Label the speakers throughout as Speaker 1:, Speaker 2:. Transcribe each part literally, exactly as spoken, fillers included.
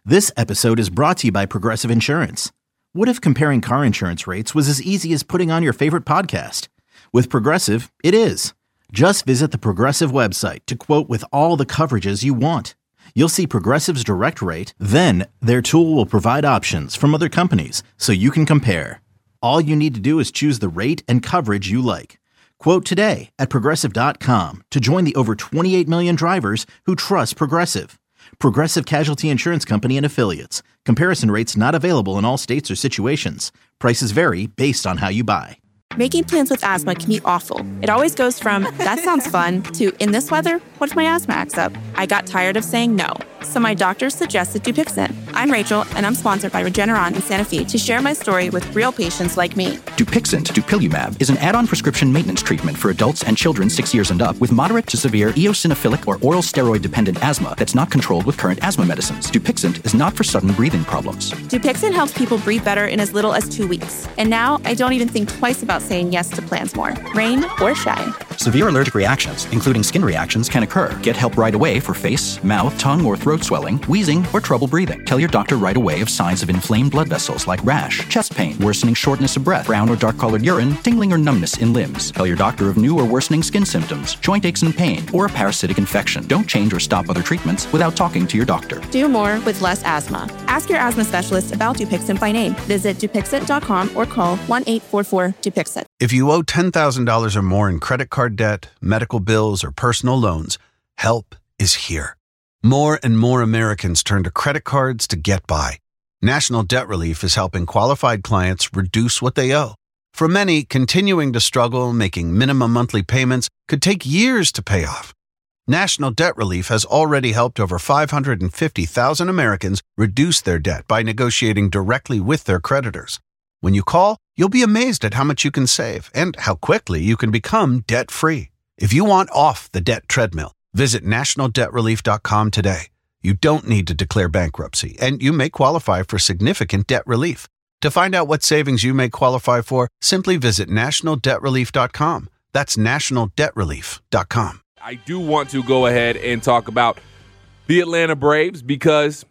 Speaker 1: This episode is brought to you by Progressive Insurance. What if comparing car insurance rates was as easy as putting on your favorite podcast? With Progressive, it is. Just visit the Progressive website to quote with all the coverages you want. You'll see Progressive's direct rate, then their tool will provide options from other companies so you can compare. All you need to do is choose the rate and coverage you like. Quote today at progressive dot com to join the over twenty-eight million drivers who trust Progressive. Progressive Casualty Insurance Company and Affiliates. Comparison rates not available in all states or situations. Prices vary based on how you buy.
Speaker 2: Making plans with asthma can be awful. It always goes from, that sounds fun, to, in this weather, what if my asthma acts up? I got tired of saying no, so my doctor suggested Dupixent. I'm Rachel, and I'm sponsored by Regeneron in Santa Fe to share my story with real patients like me.
Speaker 3: Dupixent, dupilumab, is an add-on prescription maintenance treatment for adults and children six years and up with moderate to severe eosinophilic or oral steroid-dependent asthma that's not controlled with current asthma medicines. Dupixent is not for sudden breathing problems.
Speaker 2: Dupixent helps people breathe better in as little as two weeks. And now, I don't even think twice about saying yes to plans more, rain or shine.
Speaker 3: Severe allergic reactions, including skin reactions, can occur. Get help right away for face, mouth, tongue, or throat swelling, wheezing, or trouble breathing. Tell your doctor right away of signs of inflamed blood vessels like rash, chest pain, worsening shortness of breath, brown or dark-colored urine, tingling or numbness in limbs. Tell your doctor of new or worsening skin symptoms, joint aches and pain, or a parasitic infection. Don't change or stop other treatments without talking to your doctor.
Speaker 2: Do more with less asthma. Ask your asthma specialist about Dupixent by name. Visit Dupixent dot com or call one eight four four Dupixent.
Speaker 4: If you owe ten thousand dollars or more in credit card debt, medical bills, or personal loans, help is here. More and more Americans turn to credit cards to get by. National Debt Relief is helping qualified clients reduce what they owe. For many, continuing to struggle making minimum monthly payments could take years to pay off. National Debt Relief has already helped over five hundred fifty thousand Americans reduce their debt by negotiating directly with their creditors. When you call, you'll be amazed at how much you can save and how quickly you can become debt-free. If you want off the debt treadmill, visit national debt relief dot com today. You don't need to declare bankruptcy, and you may qualify for significant debt relief. To find out what savings you may qualify for, simply visit national debt relief dot com. That's national debt relief dot com.
Speaker 5: I do want to go ahead and talk about the Atlanta Braves because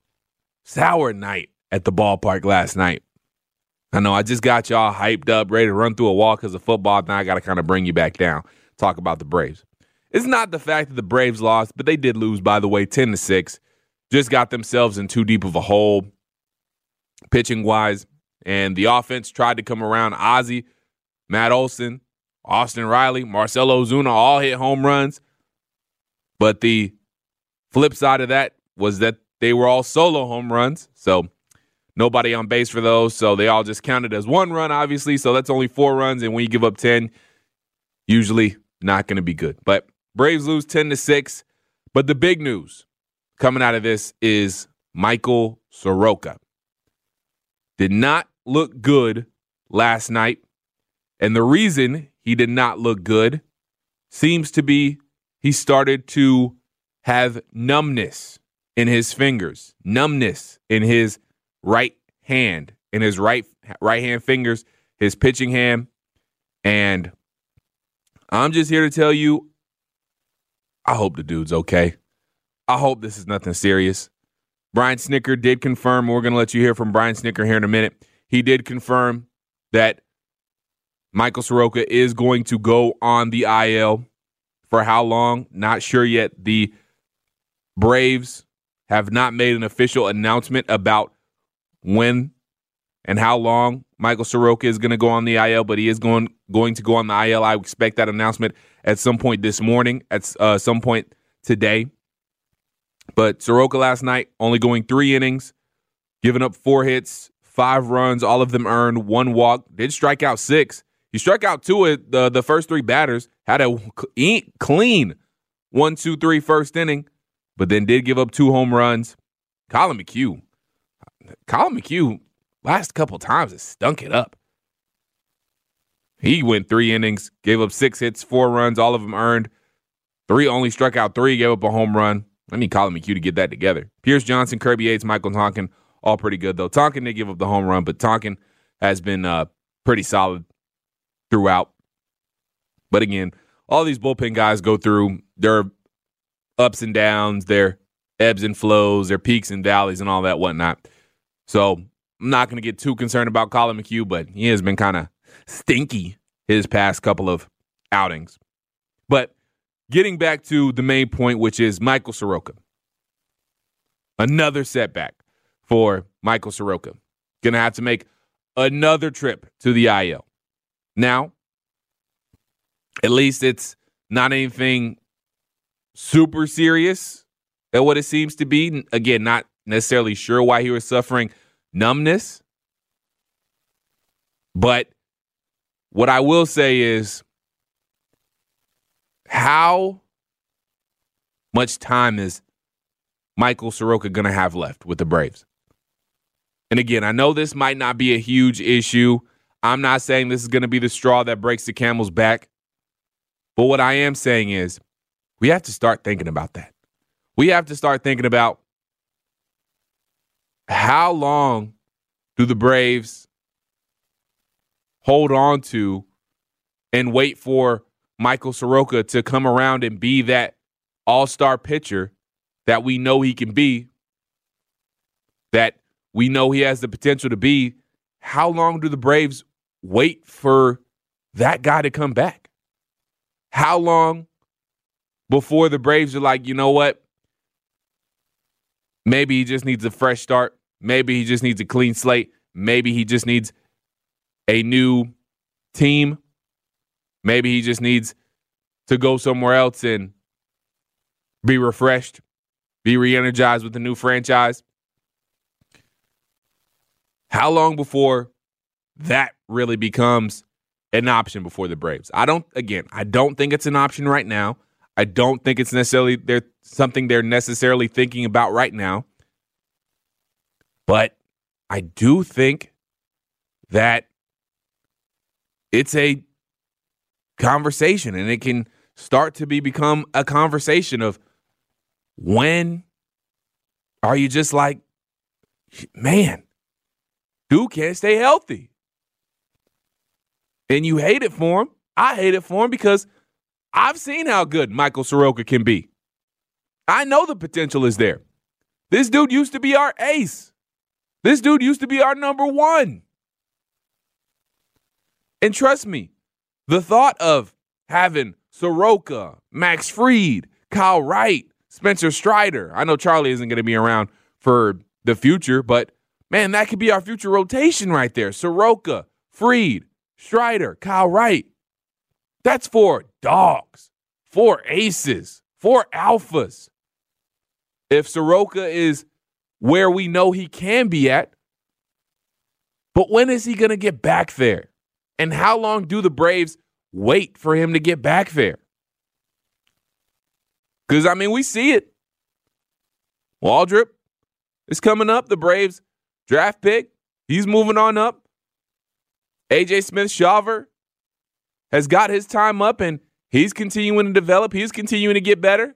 Speaker 5: sour night at the ballpark last night. I know I just got y'all hyped up, ready to run through a wall because of football. Now I got to kind of bring you back down, talk about the Braves. It's not the fact that the Braves lost, but they did lose, by the way, ten to six. Just got themselves in too deep of a hole pitching-wise, and the offense tried to come around. Ozzie, Matt Olson, Austin Riley, Marcell Ozuna all hit home runs, but the flip side of that was that they were all solo home runs, so nobody on base for those, so they all just counted as one run, obviously, so that's only four runs, and when you give up ten, usually not going to be good. But Braves lose ten to six, but the big news coming out of this is Michael Soroka did not look good last night, and the reason he did not look good seems to be he started to have numbness in his fingers, numbness in his right hand, in his right right hand fingers, his pitching hand, and I'm just here to tell you, I hope the dude's okay. I hope this is nothing serious. Brian Snitker did confirm, we're going to let you hear from Brian Snitker here in a minute. He did confirm that Michael Soroka is going to go on the I L. For how long? Not sure yet. The Braves have not made an official announcement about when and how long Michael Soroka is going to go on the I L, but he is going going to go on the I L. I expect that announcement at some point this morning, at uh, some point today. But Soroka last night only going three innings, giving up four hits, five runs, all of them earned, one walk, did strike out six. He struck out two of the, the first three batters, had a clean one, two, three first inning, but then did give up two home runs. Colin McHugh, Colin McHugh, last couple times has stunk it up. He went three innings, gave up six hits, four runs, all of them earned. Three only struck out three, gave up a home run. I need Colin McHugh to get that together. Pierce Johnson, Kirby Yates, Michael Tonkin, all pretty good, though. Tonkin did give up the home run, but Tonkin has been uh, pretty solid throughout. But again, all these bullpen guys go through their ups and downs, their ebbs and flows, their peaks and valleys and all that whatnot. So I'm not going to get too concerned about Colin McHugh, but he has been kind of stinky his past couple of outings. But getting back to the main point, which is Michael Soroka. Another setback for Michael Soroka. Going to have to make another trip to the I L. Now, at least it's not anything super serious at what it seems to be. Again, not necessarily sure why he was suffering numbness. But what I will say is, how much time is Michael Soroka going to have left with the Braves? And again, I know this might not be a huge issue. I'm not saying this is going to be the straw that breaks the camel's back. But what I am saying is we have to start thinking about that. We have to start thinking about how long do the Braves hold on to and wait for Michael Soroka to come around and be that all-star pitcher that we know he can be, that we know he has the potential to be. How long do the Braves wait for that guy to come back? How long before the Braves are like, you know what? Maybe he just needs a fresh start. Maybe he just needs a clean slate. Maybe he just needs a new team. Maybe he just needs to go somewhere else and be refreshed, be re-energized with a new franchise. How long before that really becomes an option before the Braves? I don't, again, I don't think it's an option right now. I don't think it's necessarily they're, something they're necessarily thinking about right now. But I do think that it's a conversation, and it can start to be become a conversation of when are you just like, man, dude can't stay healthy. And you hate it for him. I hate it for him because I've seen how good Michael Soroka can be. I know the potential is there. This dude used to be our ace. This dude used to be our number one. And trust me, the thought of having Soroka, Max Fried, Kyle Wright, Spencer Strider. I know Charlie isn't going to be around for the future, but man, that could be our future rotation right there. Soroka, Fried, Strider, Kyle Wright. That's four dogs, four aces, four alphas. If Soroka is where we know he can be at, but when is he going to get back there? And how long do the Braves wait for him to get back there? Because, I mean, we see it. Waldrop is coming up, the Braves draft pick. He's moving on up. A J Smith-Shawver has got his time up, and he's continuing to develop. He's continuing to get better.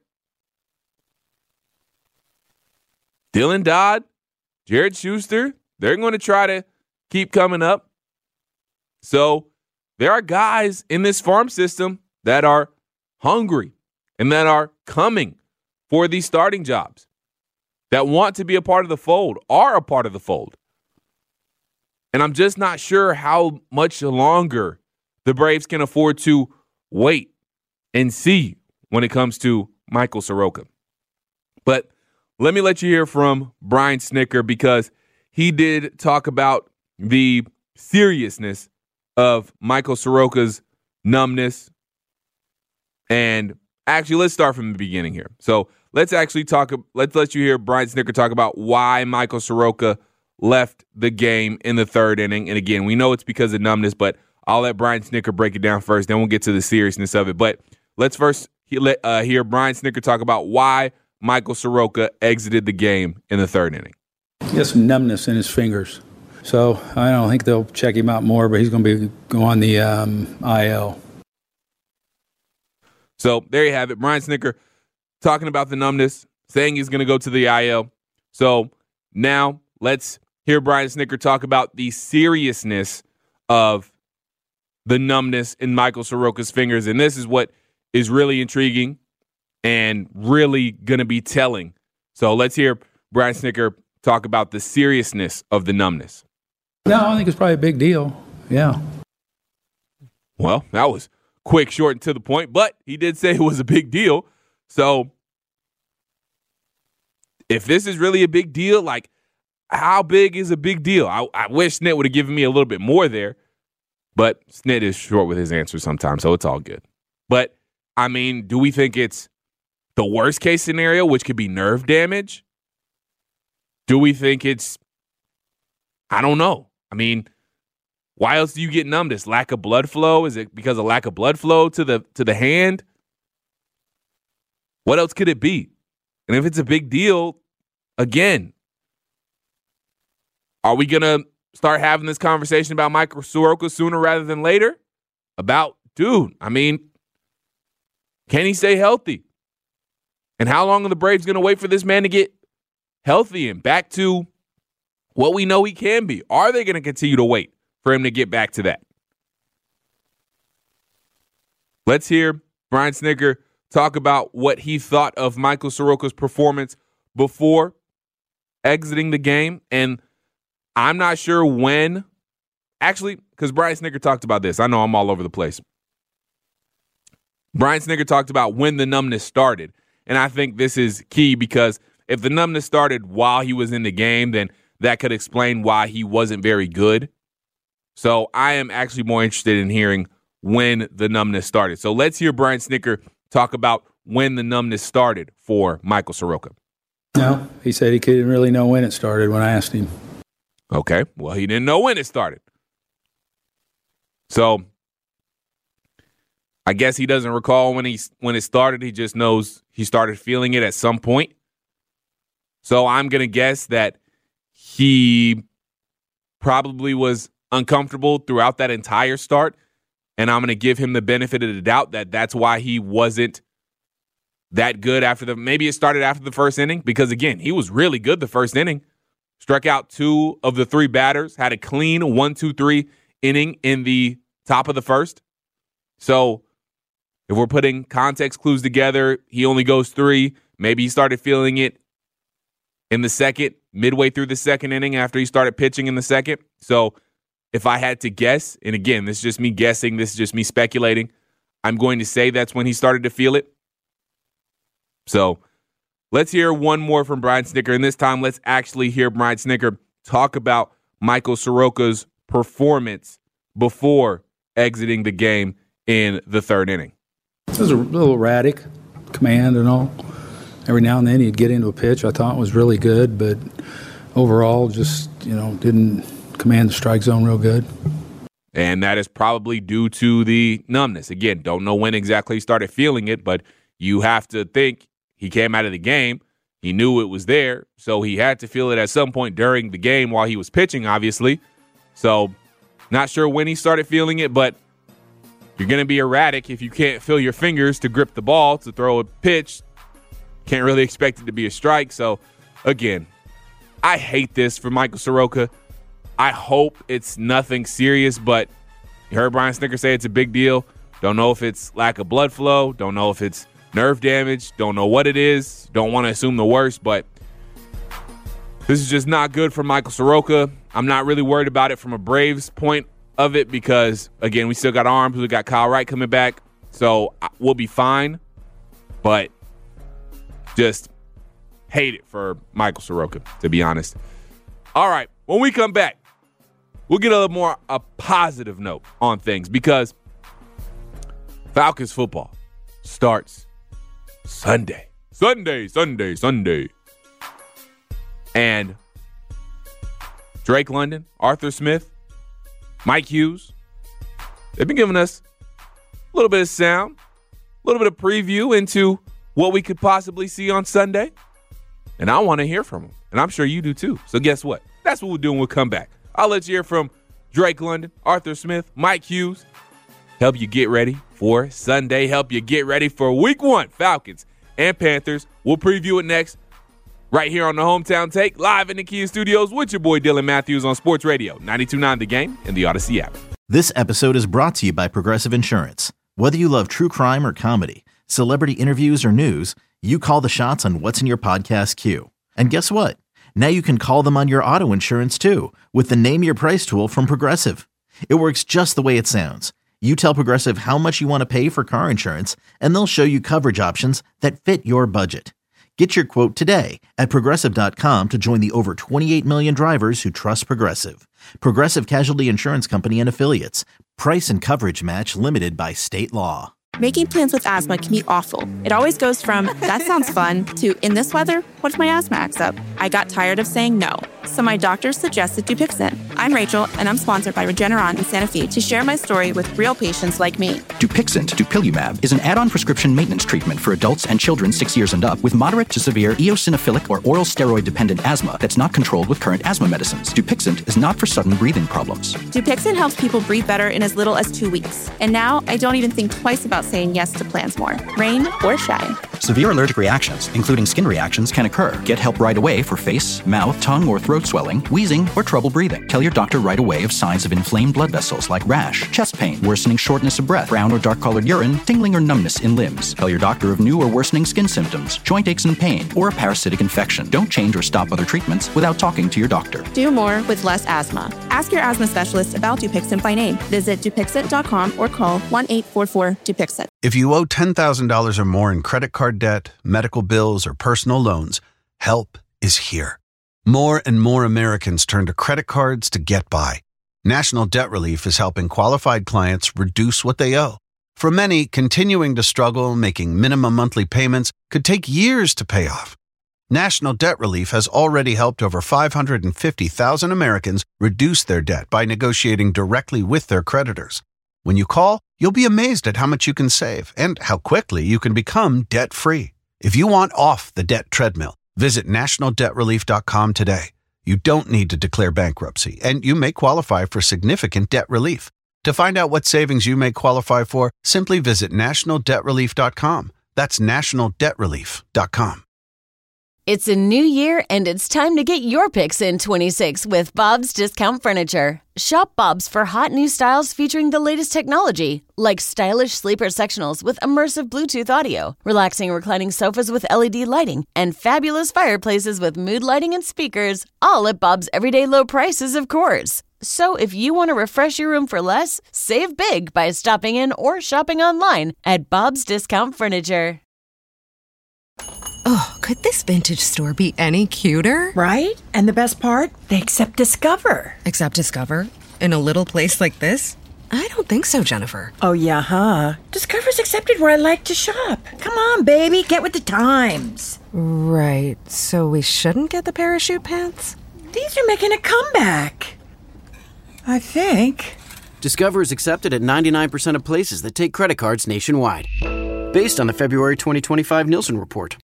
Speaker 5: Dylan Dodd, Jared Schuster, they're going to try to keep coming up. So there are guys in this farm system that are hungry and that are coming for these starting jobs, that want to be a part of the fold, are a part of the fold. And I'm just not sure how much longer the Braves can afford to wait and see when it comes to Michael Soroka. But let me let you hear from Brian Snitker, because he did talk about the seriousness of Michael Soroka's numbness. And actually, let's start from the beginning here. So let's actually talk, let's let you hear Brian Snitker talk about why Michael Soroka left the game in the third inning. And again, we know it's because of numbness, but I'll let Brian Snitker break it down first, then we'll get to the seriousness of it. But let's first uh, hear Brian Snitker talk about why Michael Soroka exited the game in the third inning.
Speaker 6: He has some numbness in his fingers. So I don't think they'll check him out more, but he's going to be go on the um, I L.
Speaker 5: So there you have it. Brian Snitker talking about the numbness, saying he's going to go to the I L. So now let's hear Brian Snitker talk about the seriousness of the numbness in Michael Soroka's fingers. And this is what is really intriguing and really going to be telling. So let's hear Brian Snitker talk about the seriousness of the numbness.
Speaker 6: No, I think it's probably a big deal. Yeah.
Speaker 5: Well, that was quick, short, and to the point, but he did say it was a big deal. So if this is really a big deal, like, how big is a big deal? I, I wish Snit would have given me a little bit more there, but Snit is short with his answers sometimes, so it's all good. But, I mean, do we think it's the worst case scenario, which could be nerve damage? Do we think it's, I don't know. I mean, why else do you get numbness? Lack of blood flow? Is it because of lack of blood flow to the to the hand? What else could it be? And if it's a big deal, again, are we going to start having this conversation about Michael Soroka sooner rather than later? About, dude, I mean, can he stay healthy? And how long are the Braves going to wait for this man to get healthy and back to what we know he can be? Are they going to continue to wait for him to get back to that? Let's hear Brian Snitker talk about what he thought of Michael Soroka's performance before exiting the game. And I'm not sure when, actually, because Brian Snitker talked about this. I know I'm all over the place. Brian Snitker talked about when the numbness started. And I think this is key because if the numbness started while he was in the game, then that could explain why he wasn't very good. So I am actually more interested in hearing when the numbness started. So let's hear Brian Snitker talk about when the numbness started for Michael Soroka.
Speaker 6: No, he said he couldn't really know when it started when I asked him.
Speaker 5: Okay, well, he didn't know when it started. So I guess he doesn't recall when he when it started. He just knows he started feeling it at some point. So I'm going to guess that he probably was uncomfortable throughout that entire start, and I'm going to give him the benefit of the doubt that that's why he wasn't that good after the – maybe it started after the first inning because, again, he was really good the first inning. Struck out two of the three batters, had a clean one two three inning in the top of the first. So if we're putting context clues together, he only goes three. Maybe he started feeling it in the second, midway through the second inning after he started pitching in the second. So if I had to guess, and again, this is just me guessing, this is just me speculating, I'm going to say that's when he started to feel it. So let's hear one more from Brian Snitker, and this time let's actually hear Brian Snitker talk about Michael Soroka's performance before exiting the game in the third inning.
Speaker 6: It was a little erratic, command and all. Every now and then he'd get into a pitch I thought was really good, but overall just, you know, didn't command the strike zone real good.
Speaker 5: And that is probably due to the numbness. Again, don't know when exactly he started feeling it, but you have to think he came out of the game. He knew it was there, so he had to feel it at some point during the game while he was pitching, obviously. So not sure when he started feeling it, but you're going to be erratic if you can't feel your fingers to grip the ball, to throw a pitch. Can't really expect it to be a strike. So, again, I hate this for Michael Soroka. I hope it's nothing serious, but you heard Brian Snitker say it's a big deal. Don't know if it's lack of blood flow. Don't know if it's nerve damage. Don't know what it is. Don't want to assume the worst, but this is just not good for Michael Soroka. I'm not really worried about it from a Braves point of it because, again, we still got arms. We got Kyle Wright coming back, so we'll be fine. But just hate it for Michael Soroka, to be honest. All right, when we come back, we'll get a little more a positive note on things because Falcons football starts Sunday. Sunday, Sunday, Sunday. And Drake London, Arthur Smith, Mike Hughes, they've been giving us a little bit of sound, a little bit of preview into what we could possibly see on Sunday. And I want to hear from them. And I'm sure you do too. So guess what? That's what we'll do when we come back. I'll let you hear from Drake London, Arthur Smith, Mike Hughes. Help you get ready for Sunday. Help you get ready for week one, Falcons and Panthers. We'll preview it next right here on the Hometown Take, live in the Kia Studios with your boy Dylan Matthews on Sports Radio, ninety-two point nine The Game and the Odyssey app.
Speaker 1: This episode is brought to you by Progressive Insurance. Whether you love true crime or comedy, celebrity interviews or news, You call the shots on what's in your podcast queue. And guess what? Now you can call them on your auto insurance too with the Name Your Price tool from Progressive. It works just the way it sounds. You tell Progressive how much you want to pay for car insurance, and they'll show you coverage options that fit your budget. Get your quote today at Progressive dot com to join the over twenty-eight million drivers who trust Progressive. Progressive Casualty Insurance Company and Affiliates. Price and coverage match limited by state law.
Speaker 2: Making plans with asthma can be awful. It always goes from, that sounds fun, to, in this weather, what if my asthma acts up? I got tired of saying no, so my doctor suggested Dupixent. I'm Rachel, and I'm sponsored by Regeneron and Sanofi to share my story with real patients like me.
Speaker 3: Dupixent, dupilumab, is an add-on prescription maintenance treatment for adults and children six years and up with moderate to severe eosinophilic or oral steroid-dependent asthma that's not controlled with current asthma medicines. Dupixent is not for sudden breathing problems.
Speaker 2: Dupixent helps people breathe better in as little as two weeks. And now I don't even think twice about saying yes to plans more, rain or shine.
Speaker 3: Severe allergic reactions, including skin reactions, can occur. Get help right away for face, mouth, tongue, or throat swelling, wheezing, or trouble breathing. Tell your doctor right away of signs of inflamed blood vessels like rash, chest pain, worsening shortness of breath, brown or dark-colored urine, tingling or numbness in limbs. Tell your doctor of new or worsening skin symptoms, joint aches and pain, or a parasitic infection. Don't change or stop other treatments without talking to your doctor.
Speaker 2: Do more with less asthma. Ask your asthma specialist about Dupixent by name. Visit Dupixent dot com or call one eight four four Dupixent.
Speaker 4: If you owe ten thousand dollars or more in credit card debt, medical bills, or personal loans, help is here. More and more Americans turn to credit cards to get by. National Debt Relief is helping qualified clients reduce what they owe. For many, continuing to struggle making minimum monthly payments could take years to pay off. National Debt Relief has already helped over five hundred fifty thousand Americans reduce their debt by negotiating directly with their creditors. When you call, you'll be amazed at how much you can save and how quickly you can become debt-free. If you want off the debt treadmill, visit national debt relief dot com today. You don't need to declare bankruptcy, and you may qualify for significant debt relief. To find out what savings you may qualify for, simply visit national debt relief dot com. That's national debt relief dot com.
Speaker 7: It's a new year, and it's time to get your picks in twenty-six with Bob's Discount Furniture. Shop Bob's for hot new styles featuring the latest technology, like stylish sleeper sectionals with immersive Bluetooth audio, relaxing reclining sofas with L E D lighting, and fabulous fireplaces with mood lighting and speakers, all at Bob's everyday low prices, of course. So if you want to refresh your room for less, save big by stopping in or shopping online at Bob's Discount Furniture.
Speaker 8: Oh, could this vintage store be any cuter?
Speaker 9: Right? And the best part? They accept Discover.
Speaker 8: Accept Discover? In a little place like this? I don't think so, Jennifer.
Speaker 9: Oh, yeah, huh? Discover's accepted where I like to shop. Come on, baby, get with the times.
Speaker 8: Right, so we shouldn't get the parachute pants?
Speaker 9: These are making a comeback. I think.
Speaker 10: Discover is accepted at ninety-nine percent of places that take credit cards nationwide. Based on the February twenty twenty-five Nielsen report.